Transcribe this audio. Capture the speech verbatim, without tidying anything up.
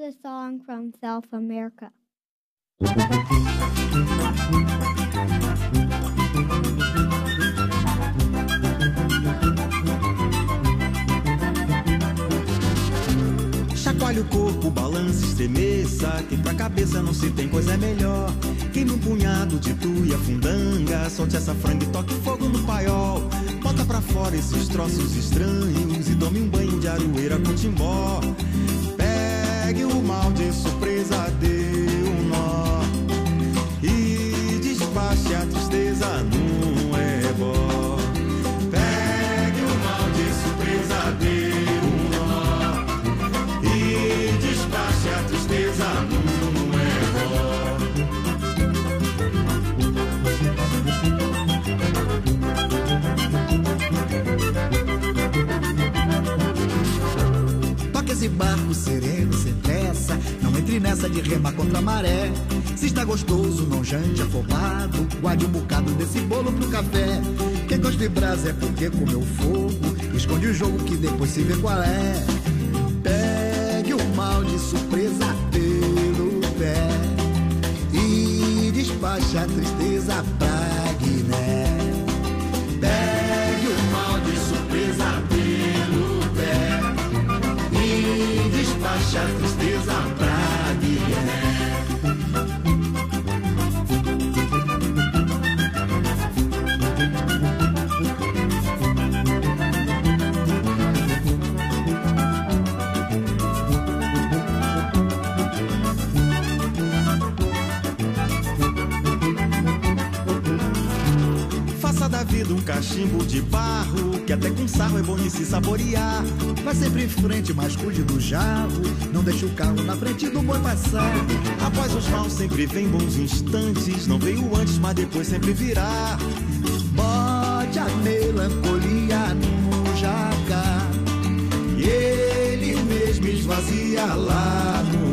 a song from South America. Chacoalhe o corpo, balance, estremeça, que pra cabeça não se tem coisa melhor. Queime um punhado de tuia, fundanga, solte essa franga e toque fogo no paiol. Bota pra fora esses troços estranhos e tome um banho de aroeira com timbó. Pegue o mal de surpresa, dê um nó e despache a tristeza num ebó. Pegue o mal de surpresa, dê um nó e despache a tristeza num ebó. Toque esse barco sereno, sem pressa, não entre nessa de remar contra a maré. Se está gostoso, não jante afobado, guarde um bocado desse bolo pro café. Quem gosta de brasa é porque comeu fogo, esconde o jogo que depois se vê qual é. Pegue o mal de surpresa pelo pé e despache a tristeza pra Guiné. Pegue o mal de surpresa pelo pé e despache a tristeza pra Guiné. Um cachimbo de barro, que até com sarro é bom de se saborear. Vai sempre em frente, mas cuide do jarro, não deixe o carro na frente do boi passar. Após os maus sempre vem bons instantes, não veio antes, mas depois sempre virá. Bote a melancolia no jaca e ele mesmo esvazia lá no